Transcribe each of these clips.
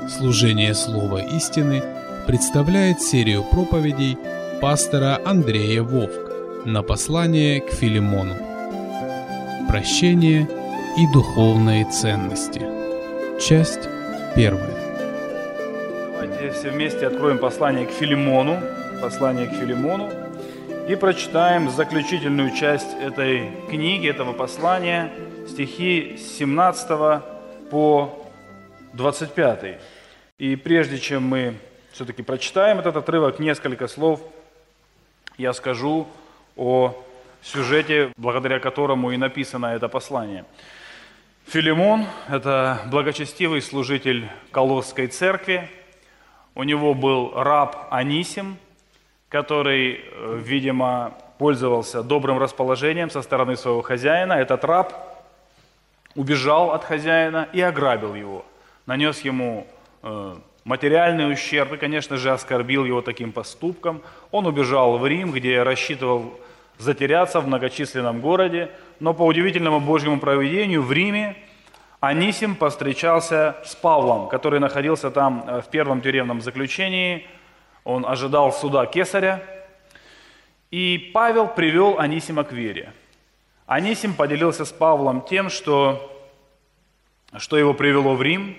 Служение Слова истины представляет серию проповедей пастора Андрея Вовк на послание к Филимону. Прощение и духовные ценности. Часть 1. Давайте все вместе откроем послание к Филимону, и прочитаем заключительную часть этой книги, этого послания, стихи с 17 по 25. И прежде чем мы все-таки прочитаем этот отрывок, несколько слов я скажу о сюжете, благодаря которому и написано это послание. Филимон – это благочестивый служитель Колосской церкви. У него был раб Анисим, который, видимо, пользовался добрым расположением со стороны своего хозяина. Этот раб убежал от хозяина и ограбил его, нанес ему материальный ущерб и, конечно же, оскорбил его таким поступком. Он убежал в Рим, где рассчитывал затеряться в многочисленном городе, но по удивительному Божьему провидению в Риме Анисим повстречался с Павлом, который находился там в первом тюремном заключении. Он ожидал суда кесаря, и Павел привел Анисима к вере. Анисим поделился с Павлом тем, что его привело в Рим,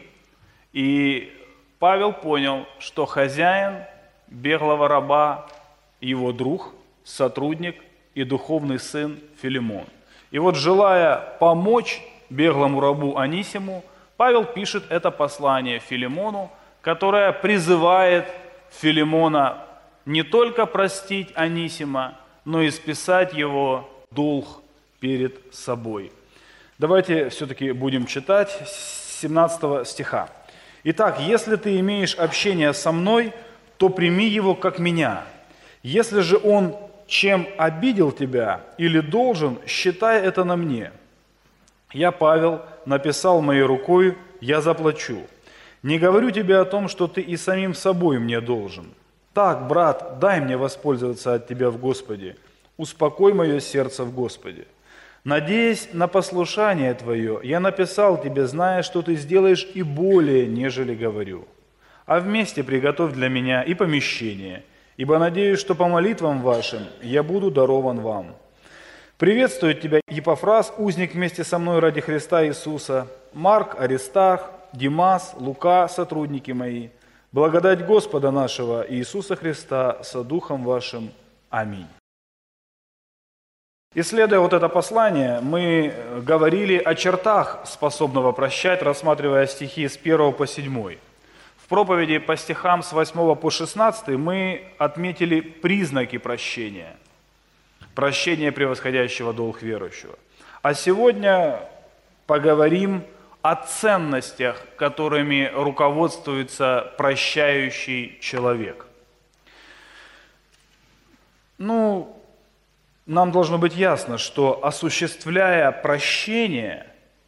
и Павел понял, что хозяин беглого раба – его друг, сотрудник и духовный сын Филимон. И вот, желая помочь беглому рабу Анисиму, Павел пишет это послание Филимону, которое призывает Филимона не только простить Анисима, но и списать его долг перед собой. Давайте все-таки будем читать с 17 стиха. «Итак, если ты имеешь общение со мной, то прими его как меня. Если же он чем обидел тебя или должен, считай это на мне. Я, Павел, написал моей рукой, я заплачу. Не говорю тебе о том, что ты и самим собой мне должен. Так, брат, дай мне воспользоваться от тебя в Господе. Успокой мое сердце в Господе. Надеясь на послушание твое, я написал тебе, зная, что ты сделаешь и более, нежели говорю. А вместе приготовь для меня и помещение, ибо надеюсь, что по молитвам вашим я буду дарован вам. Приветствует тебя Епафрас, узник вместе со мной ради Христа Иисуса, Марк, Аристарх, Димас, Лука, сотрудники мои. Благодать Господа нашего Иисуса Христа со Духом вашим. Аминь». Исследуя вот это послание, мы говорили о чертах способного прощать, рассматривая стихи с 1 по 7. В проповеди по стихам с 8 по 16 мы отметили признаки прощения. Прощение превосходящего долг верующего. А сегодня поговорим о ценностях, которыми руководствуется прощающий человек. Нам должно быть ясно, что, осуществляя прощение,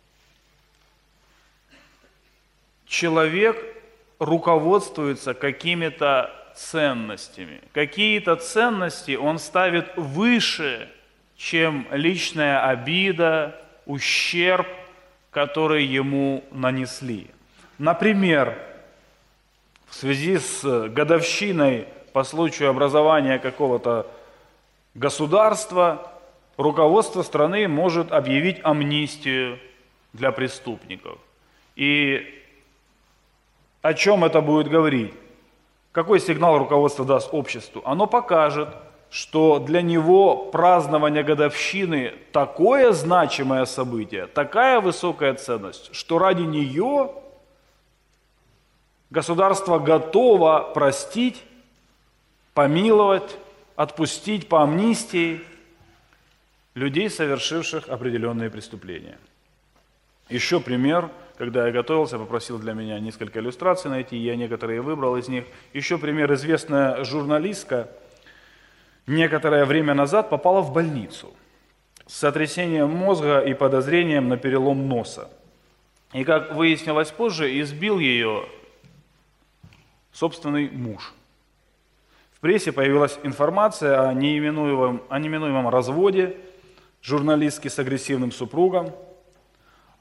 человек руководствуется какими-то ценностями. Какие-то ценности он ставит выше, чем личная обида, ущерб, который ему нанесли. Например, в связи с годовщиной по случаю образования какого-то государства, руководство страны может объявить амнистию для преступников. И о чем это будет говорить? Какой сигнал руководство даст обществу? Оно покажет, что для него празднование годовщины такое значимое событие, такая высокая ценность, что ради нее государство готово простить, помиловать, отпустить по амнистии людей, совершивших определенные преступления. Еще пример, когда я готовился, попросил для меня несколько иллюстраций найти, я некоторые выбрал из них. Еще пример: известная журналистка некоторое время назад попала в больницу с сотрясением мозга и подозрением на перелом носа. И, как выяснилось позже, избил ее собственный муж. В прессе появилась информация о неминуемом разводе журналистки с агрессивным супругом,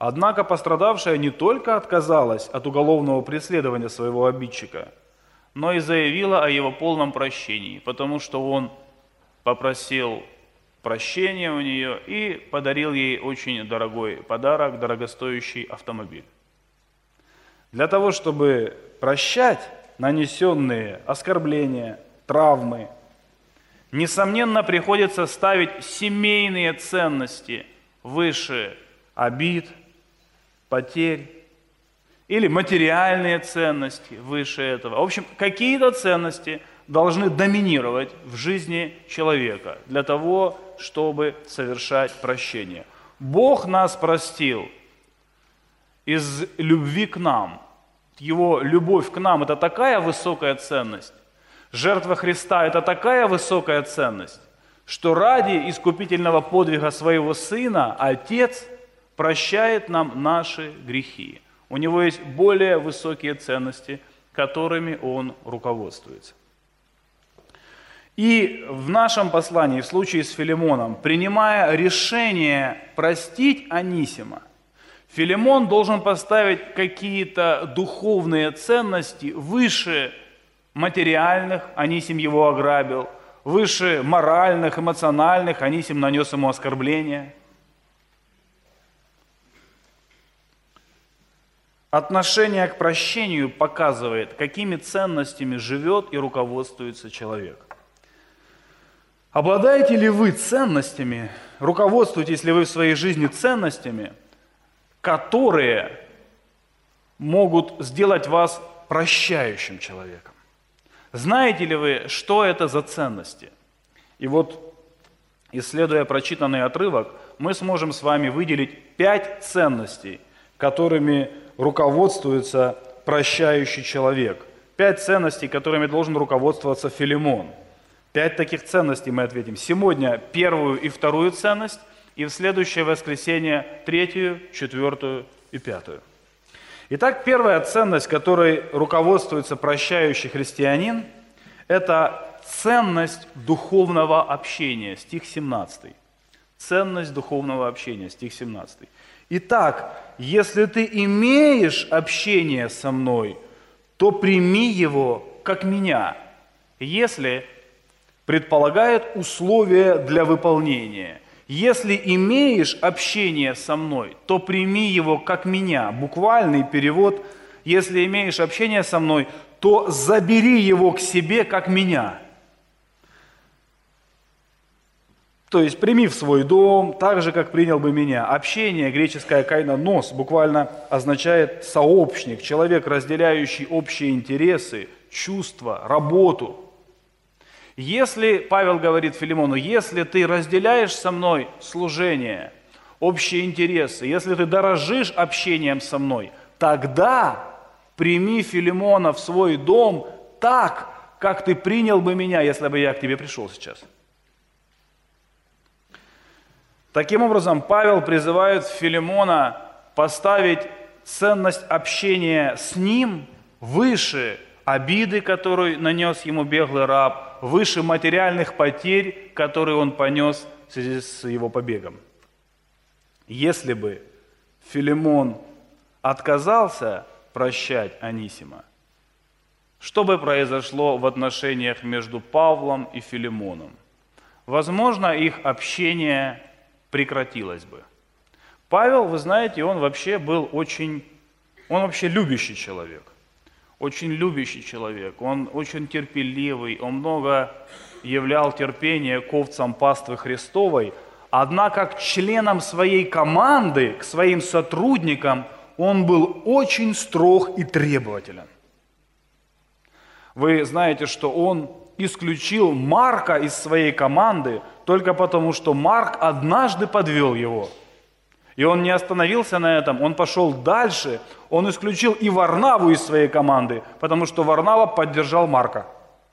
Однако пострадавшая не только отказалась от уголовного преследования своего обидчика, но и заявила о его полном прощении, потому что он попросил прощения у нее и подарил ей очень дорогой подарок, дорогостоящий автомобиль. Для того, чтобы прощать нанесенные оскорбления, травмы, несомненно, приходится ставить семейные ценности выше обид, потерь, или материальные ценности выше этого. В общем, какие-то ценности должны доминировать в жизни человека для того, чтобы совершать прощение. Бог нас простил из любви к нам. Его любовь к нам – это такая высокая ценность. Жертва Христа – это такая высокая ценность, что ради искупительного подвига своего Сына Отец прощает нам наши грехи. У Него есть более высокие ценности, которыми Он руководствуется. И в нашем послании, в случае с Филимоном, принимая решение простить Анисима, Филимон должен поставить какие-то духовные ценности выше материальных, Анисим его ограбил, выше моральных, эмоциональных, Анисим нанес ему оскорбление. Отношение к прощению показывает, какими ценностями живет и руководствуется человек. Обладаете ли вы ценностями, руководствуетесь ли вы в своей жизни ценностями, которые могут сделать вас прощающим человеком? Знаете ли вы, что это за ценности? И вот, исследуя прочитанный отрывок, мы сможем с вами выделить 5 ценностей, которыми руководствуется прощающий человек. 5 ценностей, которыми должен руководствоваться Филимон. 5 таких ценностей мы ответим. Сегодня первую и вторую ценность, и в следующее воскресенье 3, 4 и 5. Итак, первая ценность, которой руководствуется прощающий христианин, это ценность духовного общения, стих 17. Ценность духовного общения, стих 17. Итак, если ты имеешь общение со мной, то прими его как меня, если предполагает условия для выполнения. Если имеешь общение со мной, то прими его как меня. Буквальный перевод: если имеешь общение со мной, то забери его к себе как меня. То есть прими в свой дом, так же, как принял бы меня. Общение, греческое кайнонос, буквально означает сообщник, человек, разделяющий общие интересы, чувства, работу. Если, Павел говорит Филимону, если ты разделяешь со мной служение, общие интересы, если ты дорожишь общением со мной, тогда прими Филимона в свой дом так, как ты принял бы меня, если бы я к тебе пришел сейчас. Таким образом, Павел призывает Филимона поставить ценность общения с ним выше обиды, которую нанес ему беглый раб, выше материальных потерь, которые он понес в связи с его побегом. Если бы Филимон отказался прощать Анисима, что бы произошло в отношениях между Павлом и Филимоном? Возможно, их общение прекратилось бы. Павел, вы знаете, он вообще любящий человек. Очень любящий человек, он очень терпеливый, он много являл терпения к овцам паствы Христовой, однако к членам своей команды, к своим сотрудникам он был очень строг и требователен. Вы знаете, что он исключил Марка из своей команды только потому, что Марк однажды подвел его. И он не остановился на этом, он пошел дальше, он исключил и Варнаву из своей команды, потому что Варнава поддержал Марка.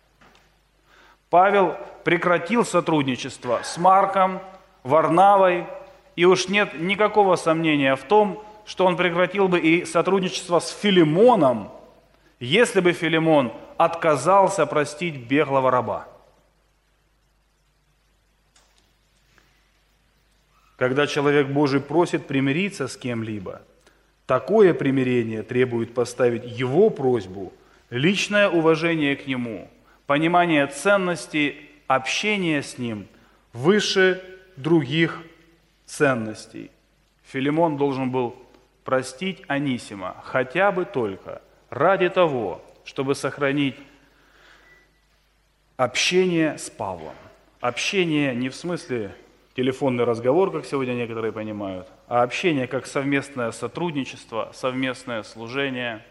Павел прекратил сотрудничество с Марком, Варнавой, и уж нет никакого сомнения в том, что он прекратил бы и сотрудничество с Филимоном, если бы Филимон отказался простить беглого раба. Когда человек Божий просит примириться с кем-либо, такое примирение требует поставить его просьбу, личное уважение к нему, понимание ценности общения с ним выше других ценностей. Филимон должен был простить Анисима хотя бы только ради того, чтобы сохранить общение с Павлом. Общение не в смысле телефонный разговор, как сегодня некоторые понимают, а общение как совместное сотрудничество, совместное служение,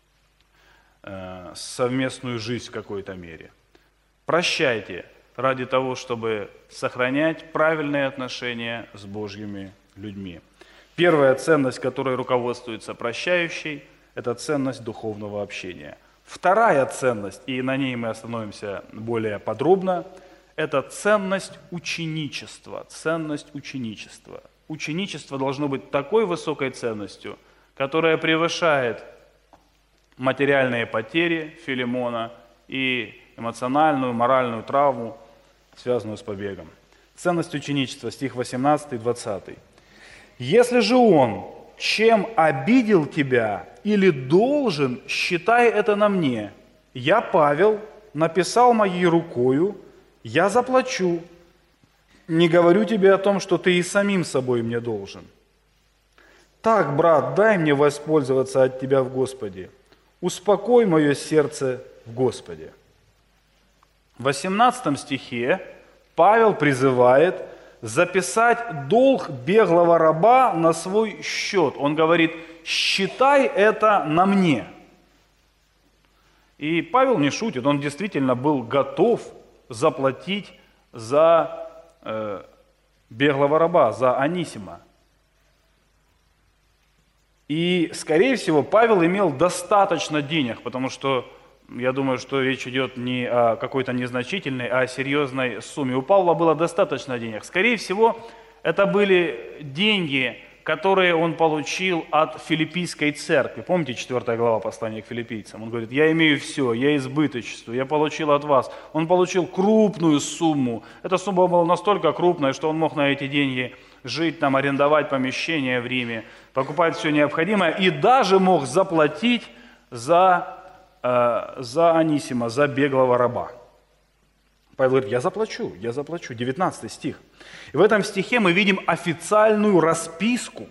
совместную жизнь в какой-то мере. Прощайте ради того, чтобы сохранять правильные отношения с Божьими людьми. Первая ценность, которой руководствуется прощающий, это ценность духовного общения. Вторая ценность, и на ней мы остановимся более подробно, это ценность ученичества. Ценность ученичества. Ученичество должно быть такой высокой ценностью, которая превышает материальные потери Филимона и эмоциональную, моральную травму, связанную с побегом. Ценность ученичества, стих 18 и 20. «Если же он чем обидел тебя или должен, считай это на мне. Я, Павел, написал моей рукою, я заплачу. Не говорю тебе о том, что ты и самим собой мне должен. Так, брат, дай мне воспользоваться от тебя в Господе. Успокой мое сердце в Господе». В 18 стихе Павел призывает записать долг беглого раба на свой счет. Он говорит: «Считай это на мне». И Павел не шутит, он действительно был готов заплатить за беглого раба, за Анисима. И, скорее всего, Павел имел достаточно денег, потому что я думаю, что речь идет не о какой-то незначительной, а о серьезной сумме. У Павла было достаточно денег. Скорее всего, это были деньги, которые он получил от филиппийской церкви. Помните 4 глава послания к филиппийцам? Он говорит: «Я имею все, я избыточествую, я получил от вас». Он получил крупную сумму. Эта сумма была настолько крупная, что он мог на эти деньги жить, там, арендовать помещение в Риме, покупать все необходимое и даже мог заплатить за Анисима, за беглого раба. Павел говорит: я заплачу. 19 стих. И в этом стихе мы видим официальную расписку.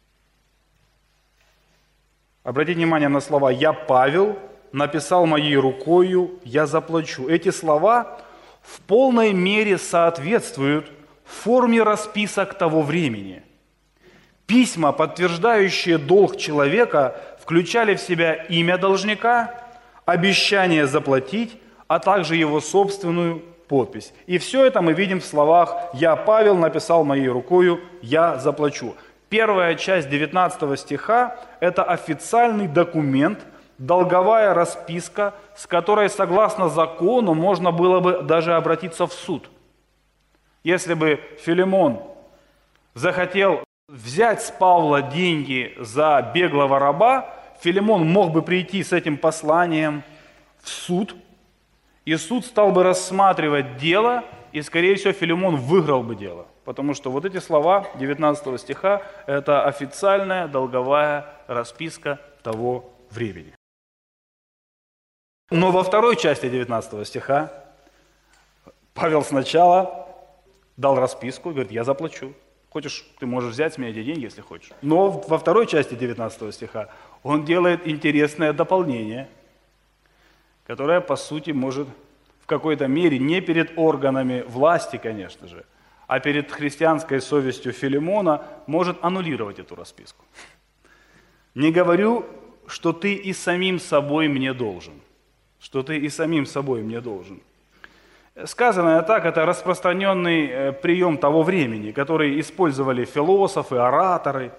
Обратите внимание на слова: «Я, Павел, написал моей рукою, я заплачу». Эти слова в полной мере соответствуют форме расписок того времени. Письма, подтверждающие долг человека, включали в себя имя должника, обещание заплатить, а также его собственную подпись. И все это мы видим в словах: «Я, Павел, написал моей рукою, я заплачу». Первая часть 19 стиха – это официальный документ, долговая расписка, с которой, согласно закону, можно было бы даже обратиться в суд. Если бы Филимон захотел взять с Павла деньги за беглого раба, Филимон мог бы прийти с этим посланием в суд, и суд стал бы рассматривать дело, и, скорее всего, Филимон выиграл бы дело. Потому что вот эти слова 19 стиха – это официальная долговая расписка того времени. Но во второй части 19 стиха Павел сначала дал расписку и говорит: я заплачу. Хочешь, ты можешь взять с меня эти деньги, если хочешь. Но во второй части 19 стиха он делает интересное дополнение, которое, по сути, может в какой-то мере не перед органами власти, конечно же, а перед христианской совестью Филимона может аннулировать эту расписку. «Не говорю, что ты и самим собой мне должен». Что ты и самим собой мне должен. Сказанное так, это распространенный прием того времени, который использовали философы, ораторы.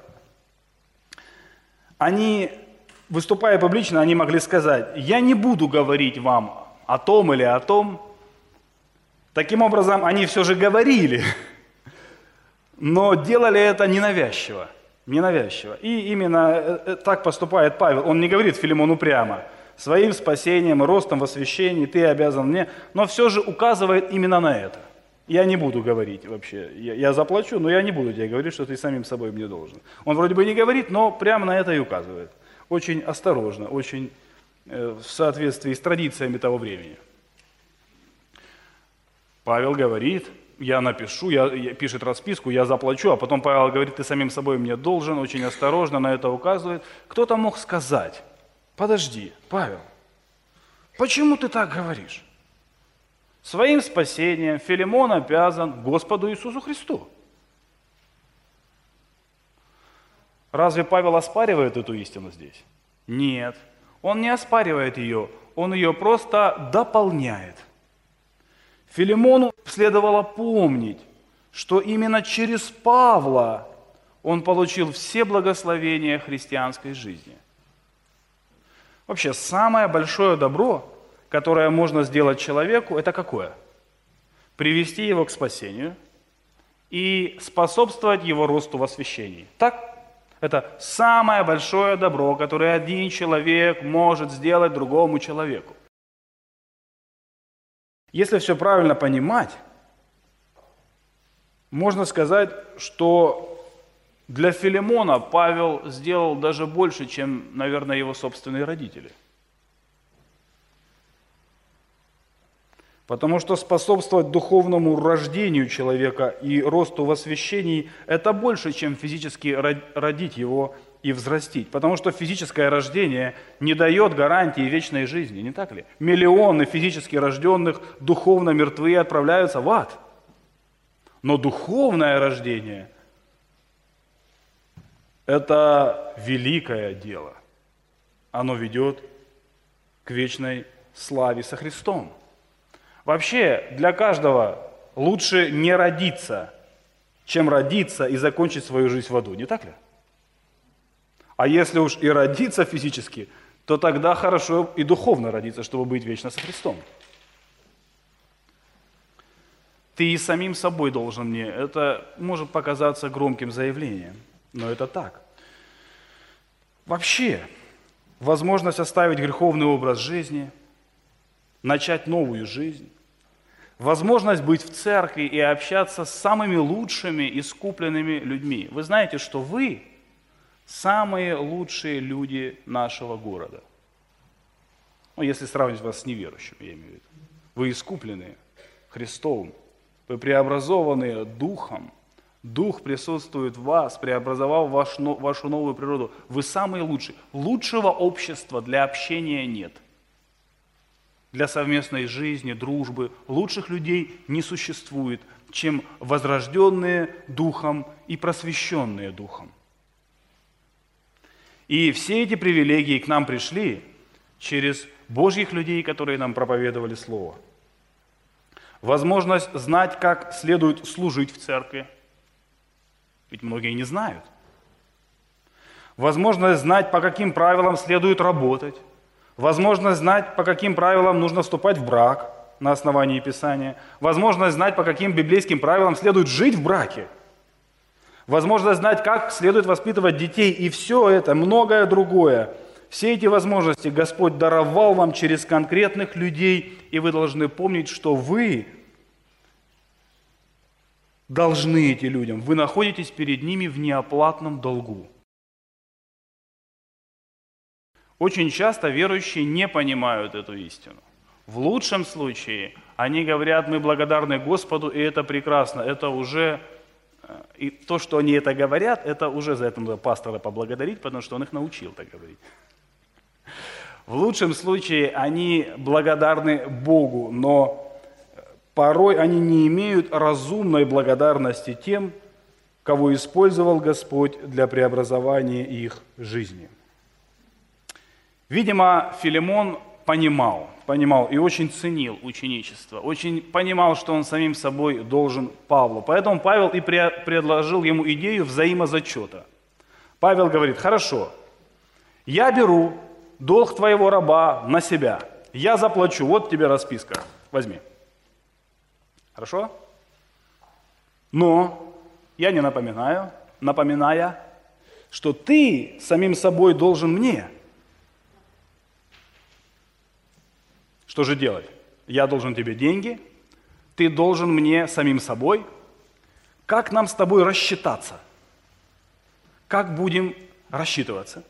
Они, выступая публично, они могли сказать: «Я не буду говорить вам о том или о том». Таким образом, они все же говорили, но делали это ненавязчиво. И именно так поступает Павел. Он не говорит Филимону прямо: «Своим спасением и ростом в освящении ты обязан мне», но все же указывает именно на это. Я не буду говорить вообще, я заплачу, но я не буду тебе говорить, что ты самим собой мне должен. Он вроде бы не говорит, но прямо на это и указывает. Очень осторожно, очень в соответствии с традициями того времени. Павел говорит, я напишу, пишет расписку, я заплачу, а потом Павел говорит, ты самим собой мне должен, очень осторожно на это указывает. Кто-то мог сказать, подожди, Павел, почему ты так говоришь? Своим спасением Филимон обязан Господу Иисусу Христу. Разве Павел оспаривает эту истину здесь? Нет, он не оспаривает ее, он ее просто дополняет. Филимону следовало помнить, что именно через Павла он получил все благословения христианской жизни. Вообще, самое большое добро, которое можно сделать человеку, это какое? Привести его к спасению и способствовать его росту в освящении. Так? Это самое большое добро, которое один человек может сделать другому человеку. Если все правильно понимать, можно сказать, что для Филимона Павел сделал даже больше, чем, наверное, его собственные родители. Потому что способствовать духовному рождению человека и росту в освящении – это больше, чем физически родить его и взрастить. Потому что физическое рождение не дает гарантии вечной жизни, не так ли? Миллионы физически рожденных духовно мертвые отправляются в ад. Но духовное рождение – это великое дело. Оно ведет к вечной славе со Христом. Вообще, для каждого лучше не родиться, чем родиться и закончить свою жизнь в аду, не так ли? А если уж и родиться физически, то тогда хорошо и духовно родиться, чтобы быть вечно со Христом. Ты и самим собой должен мне. Это может показаться громким заявлением, но это так. Вообще, возможность оставить греховный образ жизни, начать новую жизнь, возможность быть в церкви и общаться с самыми лучшими искупленными людьми. Вы знаете, что вы самые лучшие люди нашего города. Ну, если сравнивать вас с неверующими, я имею в виду. Вы искуплены Христом, вы преобразованы Духом. Дух присутствует в вас, преобразовал вашу новую природу. Вы самые лучшие. Лучшего общества для общения нет. Для совместной жизни, дружбы. Лучших людей не существует, чем возрожденные Духом и просвещенные Духом. И все эти привилегии к нам пришли через Божьих людей, которые нам проповедовали Слово. Возможность знать, как следует служить в церкви. Ведь многие не знают. Возможность знать, по каким правилам следует работать. Возможность знать, по каким правилам нужно вступать в брак на основании Писания. Возможность знать, по каким библейским правилам следует жить в браке. Возможность знать, как следует воспитывать детей. И все это, многое другое. Все эти возможности Господь даровал вам через конкретных людей. И вы должны помнить, что вы должны этим людям. Вы находитесь перед ними в неоплатном долгу. Очень часто верующие не понимают эту истину. В лучшем случае они говорят, мы благодарны Господу, и это прекрасно. Это уже, и то, что они это говорят, это уже за это надо пастора поблагодарить, потому что он их научил так говорить. В лучшем случае они благодарны Богу, но порой они не имеют разумной благодарности тем, кого использовал Господь для преобразования их жизни. Видимо, Филимон понимал и очень ценил ученичество, очень понимал, что он самим собой должен Павлу. Поэтому Павел и предложил ему идею взаимозачета. Павел говорит, хорошо, я беру долг твоего раба на себя, я заплачу, вот тебе расписка, возьми. Хорошо? Но я не напоминая, что ты самим собой должен мне. Что же делать? Я должен тебе деньги, ты должен мне самим собой. Как нам с тобой рассчитаться? Как будем рассчитываться?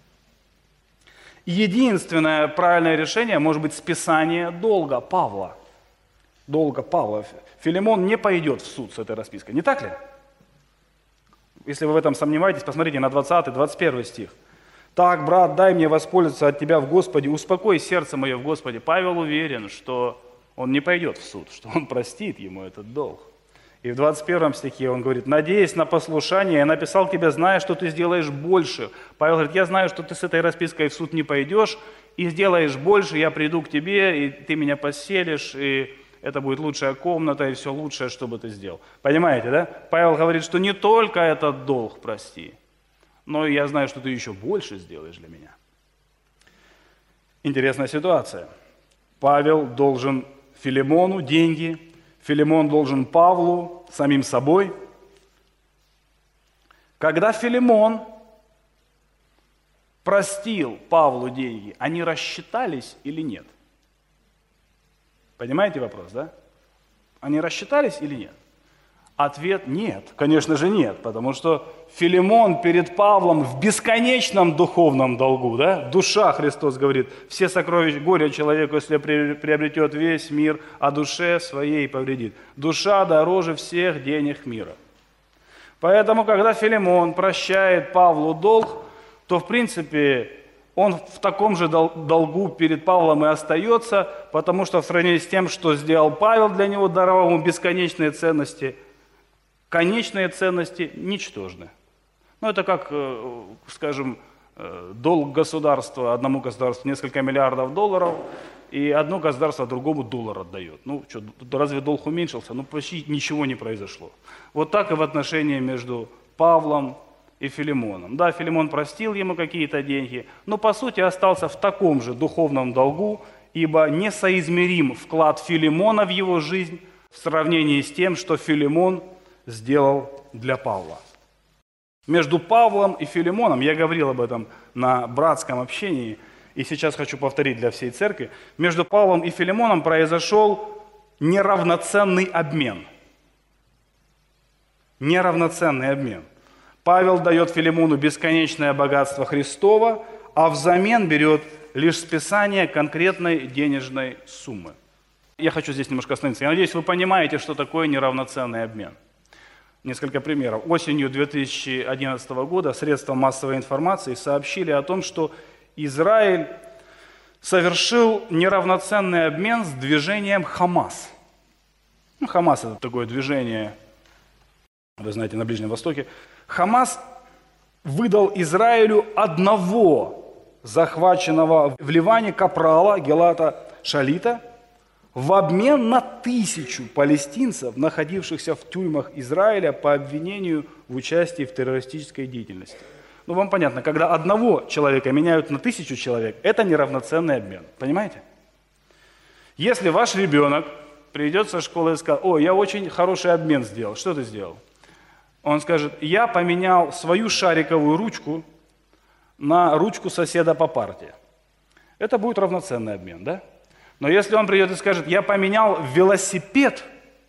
Единственное правильное решение может быть списание долга Павла. Долга Павла. Филимон не пойдет в суд с этой распиской. Не так ли? Если вы в этом сомневаетесь, посмотрите на 20-21 стих. «Так, брат, дай мне воспользоваться от тебя в Господе, успокой сердце мое в Господе». Павел уверен, что он не пойдет в суд, что он простит ему этот долг. И в 21 стихе он говорит: «Надеясь на послушание, я написал тебе, зная, что ты сделаешь больше». Павел говорит: «Я знаю, что ты с этой распиской в суд не пойдешь, и сделаешь больше, я приду к тебе, и ты меня поселишь, и это будет лучшая комната, и все лучшее, что бы ты сделал». Понимаете, да? Павел говорит, что не только этот долг прости, но я знаю, что ты еще больше сделаешь для меня. Интересная ситуация. Павел должен Филимону деньги, Филимон должен Павлу самим собой. Когда Филимон простил Павлу деньги, они рассчитались или нет? Понимаете вопрос, да? Они рассчитались или нет? Ответ – нет, конечно же нет, потому что Филимон перед Павлом в бесконечном духовном долгу, да? Душа, Христос говорит, все сокровища горя человеку, если приобретет весь мир, а душе своей повредит. Душа дороже всех денег мира. Поэтому, когда Филимон прощает Павлу долг, то, в принципе, он в таком же долгу перед Павлом и остается, потому что в сравнении с тем, что сделал Павел для него, даровал ему бесконечные ценности, конечные ценности ничтожны. Ну, это как, скажем, долг государства, одному государству несколько миллиардов долларов, и одно государство другому доллар отдает. Ну, что, разве долг уменьшился? Ну, почти ничего не произошло. Вот так и в отношении между Павлом и Филимоном. Да, Филимон простил ему какие-то деньги, но по сути остался в таком же духовном долгу, ибо несоизмерим вклад Филимона в его жизнь в сравнении с тем, что Филимон сделал для Павла. Между Павлом и Филимоном, я говорил об этом на братском общении, и сейчас хочу повторить для всей церкви, между Павлом и Филимоном произошел неравноценный обмен. Неравноценный обмен. Павел дает Филимону бесконечное богатство Христова, а взамен берет лишь списание конкретной денежной суммы. Я хочу здесь немножко остановиться. Я надеюсь, вы понимаете, что такое неравноценный обмен. Несколько примеров. Осенью 2011 года средства массовой информации сообщили о том, что Израиль совершил неравноценный обмен с движением Хамас. Ну, Хамас – это такое движение, вы знаете, на Ближнем Востоке. Хамас выдал Израилю одного захваченного в Ливане капрала Гилата Шалита в обмен на 1000 палестинцев, находившихся в тюрьмах Израиля по обвинению в участии в террористической деятельности. Ну, вам понятно, когда одного человека меняют на 1000 человек, это неравноценный обмен. Понимаете? Если ваш ребенок придет со школы и скажет: «О, я очень хороший обмен сделал». Что ты сделал? Он скажет: «Я поменял свою шариковую ручку на ручку соседа по парте». Это будет равноценный обмен, да? Но если он придет и скажет: «Я поменял велосипед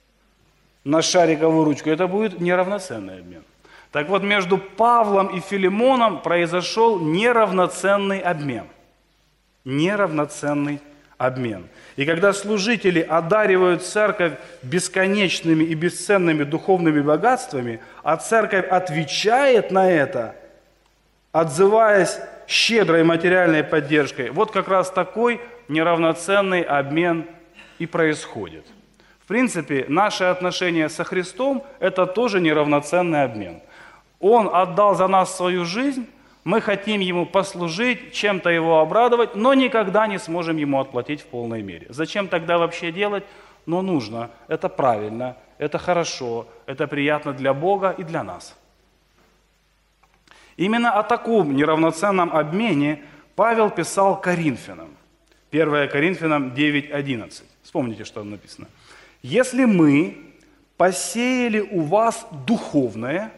на шариковую ручку», это будет неравноценный обмен. Так вот, между Павлом и Филимоном произошел неравноценный обмен. Неравноценный обмен. И когда служители одаривают церковь бесконечными и бесценными духовными богатствами, а церковь отвечает на это, отзываясь щедрой материальной поддержкой, вот как раз такой неравноценный обмен и происходит. В принципе, наши отношения со Христом – это тоже неравноценный обмен. Он отдал за нас свою жизнь, мы хотим Ему послужить, чем-то Его обрадовать, но никогда не сможем Ему отплатить в полной мере. Зачем тогда вообще делать? Но нужно, это правильно, это хорошо, это приятно для Бога и для нас. Именно о таком неравноценном обмене Павел писал Коринфянам. 1 Коринфянам 9:11. Вспомните, что там написано. «Если мы посеяли у вас духовное,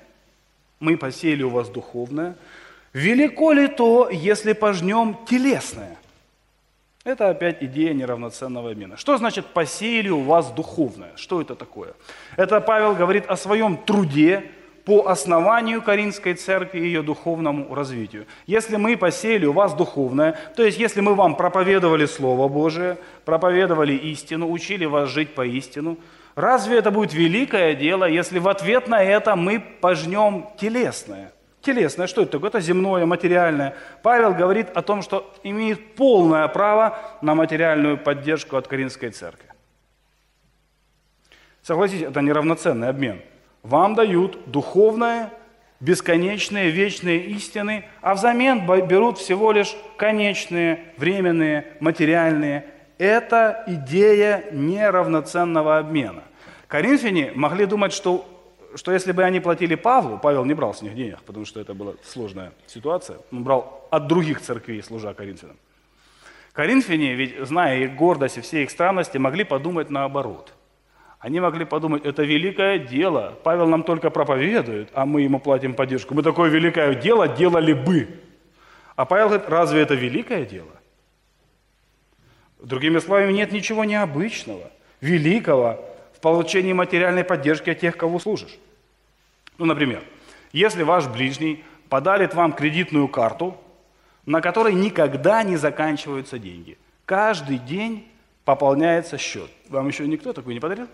велико ли то, если пожнем телесное? Это опять идея неравноценного обмена. Что значит «посеяли у вас духовное»? Что это такое? Это Павел говорит о своем труде по основанию Коринфской церкви и ее духовному развитию. Если мы посеяли у вас духовное, то есть если мы вам проповедовали Слово Божие, проповедовали истину, учили вас жить по истину, разве это будет великое дело, если в ответ на это мы пожнем телесное? Телесное, что это такое? Это земное, материальное. Павел говорит о том, что имеет полное право на материальную поддержку от Коринфской церкви. Согласитесь, это неравноценный обмен. Вам дают духовное, бесконечные, вечные истины, а взамен берут всего лишь конечные, временные, материальные. Это идея неравноценного обмена. Коринфяне могли думать, что если бы они платили Павлу, Павел не брал с них денег, потому что это была сложная ситуация, он брал от других церквей, служа Коринфянам. Коринфяне, ведь, зная их гордость и все их странности, могли подумать наоборот. Они могли подумать, это великое дело, Павел нам только проповедует, а мы ему платим поддержку. Мы такое великое дело делали бы. А Павел говорит, разве это великое дело? Другими словами, нет ничего необычного, великого в получении материальной поддержки от тех, кого служишь. Ну, например, если ваш ближний подарит вам кредитную карту, на которой никогда не заканчиваются деньги. Каждый день пополняется счет. Вам еще никто такой не подарил?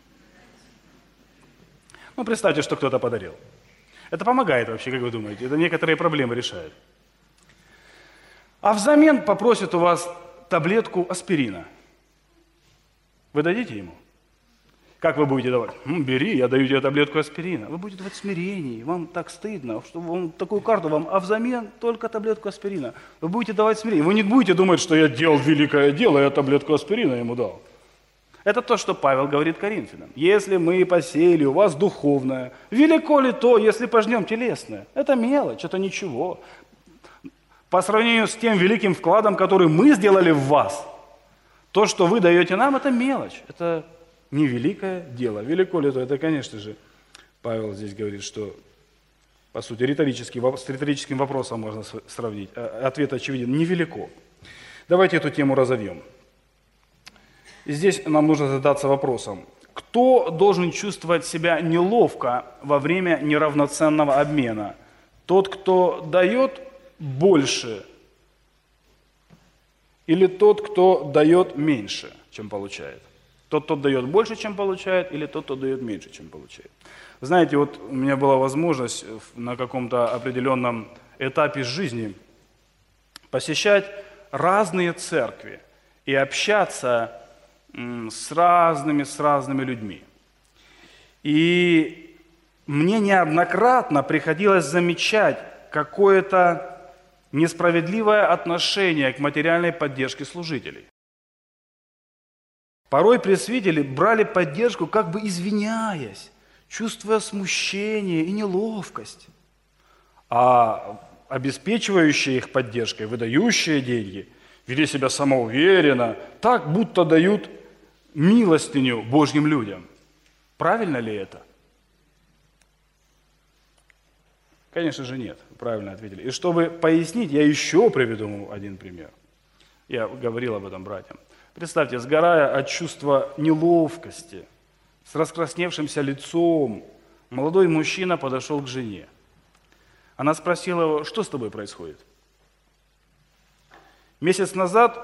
Ну, представьте, что кто-то подарил. Это помогает вообще, как вы думаете? Это некоторые проблемы решает. А взамен попросит у вас таблетку аспирина. Вы дадите ему? Как вы будете давать? Бери, я даю тебе таблетку аспирина. Вы будете давать в смирении, вам так стыдно, что он такую карту вам, а взамен только таблетку аспирина. Вы будете давать в смирении. Вы не будете думать, что я делал великое дело, я таблетку аспирина ему дал. Это то, что Павел говорит Коринфянам. Если мы посеяли у вас духовное, велико ли то, если пожнем телесное? Это мелочь, это ничего. По сравнению с тем великим вкладом, который мы сделали в вас, то, что вы даете нам, это мелочь, это невеликое дело. Велико ли то? Это, конечно же, Павел здесь говорит, что, по сути, с риторическим вопросом можно сравнить. Ответ очевиден, невелико. Давайте эту тему разовьем. И здесь нам нужно задаться вопросом, кто должен чувствовать себя неловко во время неравноценного обмена? Тот, кто дает больше, или тот, кто дает меньше, чем получает? Тот, кто дает больше, чем получает, или тот, кто дает меньше, чем получает. Знаете, вот у меня была возможность на каком-то определенном этапе жизни посещать разные церкви и общаться с разными людьми. И мне неоднократно приходилось замечать какое-то несправедливое отношение к материальной поддержке служителей. Порой пресвитери брали поддержку, как бы извиняясь, чувствуя смущение и неловкость. А обеспечивающие их поддержкой, выдающие деньги, вели себя самоуверенно, так, будто дают милостыню Божьим людям. Правильно ли это? Конечно же нет, правильно ответили. И чтобы пояснить, я еще приведу один пример. Я говорил об этом братьям. Представьте, сгорая от чувства неловкости, с раскрасневшимся лицом, молодой мужчина подошел к жене. Она спросила его, что с тобой происходит? Месяц назад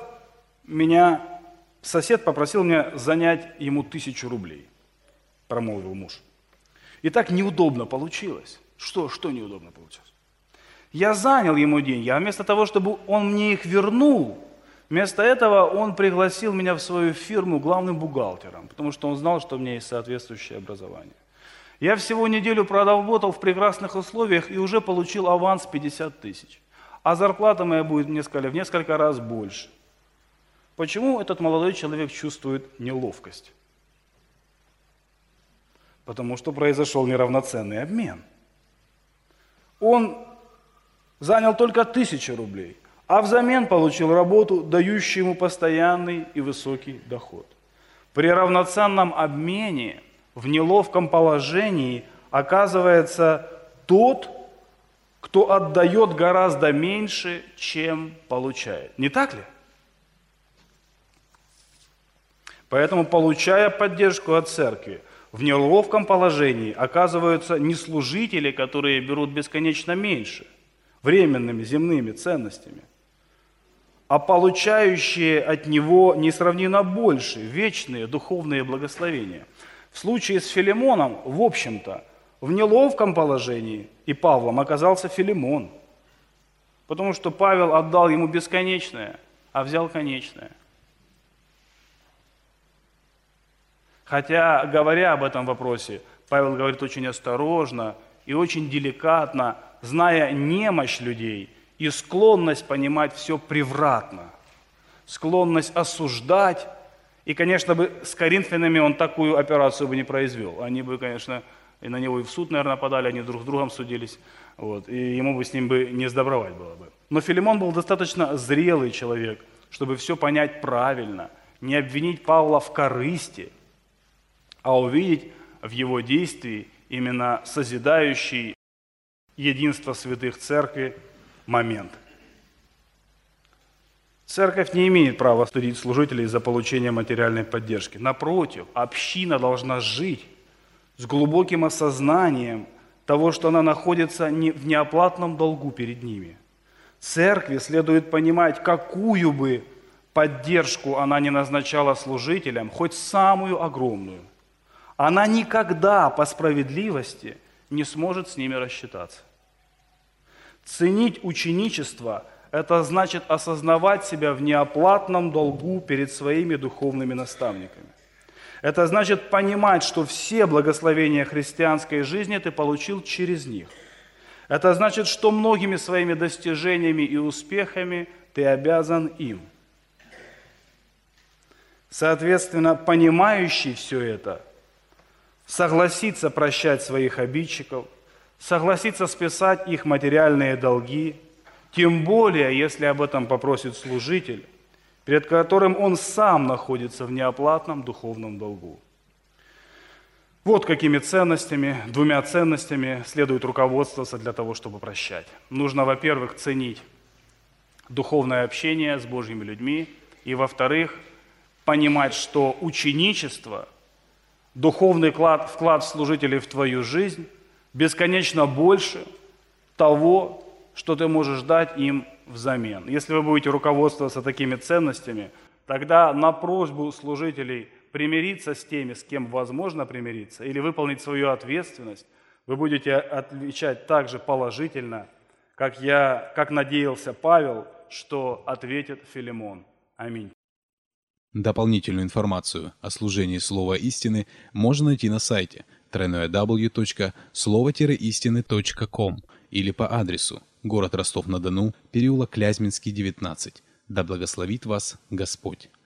сосед попросил меня занять ему 1000 рублей, промолвил муж. И так неудобно получилось. Что неудобно получилось? Я занял ему деньги, а вместо того, чтобы он мне их вернул, вместо этого он пригласил меня в свою фирму главным бухгалтером, потому что он знал, что у меня есть соответствующее образование. Я всего неделю проработал в прекрасных условиях и уже получил аванс 50 тысяч. А зарплата моя будет в несколько раз больше. Почему этот молодой человек чувствует неловкость? Потому что произошел неравноценный обмен. Он занял только 1000 рублей, а взамен получил работу, дающую ему постоянный и высокий доход. При равноценном обмене в неловком положении оказывается тот, кто отдает гораздо меньше, чем получает. Не так ли? Поэтому, получая поддержку от церкви, в неловком положении оказываются не служители, которые берут бесконечно меньше, временными земными ценностями, а получающие от него несравненно больше вечные духовные благословения. В случае с Филимоном, в общем-то, в неловком положении и Павлом оказался Филимон, потому что Павел отдал ему бесконечное, а взял конечное. Хотя, говоря об этом вопросе, Павел говорит очень осторожно и очень деликатно, зная немощь людей и склонность понимать все превратно, склонность осуждать. И, конечно, бы с коринфянами он такую операцию бы не произвел. Они бы, конечно, и на него и в суд, наверное, подали, они друг с другом судились, и ему бы с ним бы не сдобровать было бы. Но Филимон был достаточно зрелый человек, чтобы все понять правильно, не обвинить Павла в корысти, а увидеть в его действии именно созидающий единство святых церкви момент. Церковь не имеет права судить служителей за получение материальной поддержки. Напротив, община должна жить с глубоким осознанием того, что она находится в неоплатном долгу перед ними. Церкви следует понимать, какую бы поддержку она ни назначала служителям, хоть самую огромную, она никогда по справедливости не сможет с ними рассчитаться. Ценить ученичество – это значит осознавать себя в неоплатном долгу перед своими духовными наставниками. Это значит понимать, что все благословения христианской жизни ты получил через них. Это значит, что многими своими достижениями и успехами ты обязан им. Соответственно, понимающий все это, согласится прощать своих обидчиков, согласится списать их материальные долги, тем более, если об этом попросит служитель, перед которым он сам находится в неоплатном духовном долгу. Вот какими ценностями, двумя ценностями следует руководствоваться для того, чтобы прощать. Нужно, во-первых, ценить духовное общение с Божьими людьми, и, во-вторых, понимать, что ученичество, духовный вклад служителей в твою жизнь бесконечно больше того, что ты можешь дать им взамен. Если вы будете руководствоваться такими ценностями, тогда на просьбу служителей примириться с теми, с кем возможно примириться, или выполнить свою ответственность, вы будете отвечать так же положительно, как надеялся Павел, что ответит Филимон. Аминь. Дополнительную информацию о служении Слова Истины можно найти на сайте www.slovo-истины.com или по адресу город Ростов-на-Дону, переулок Клязьминский, 19. Да благословит вас Господь.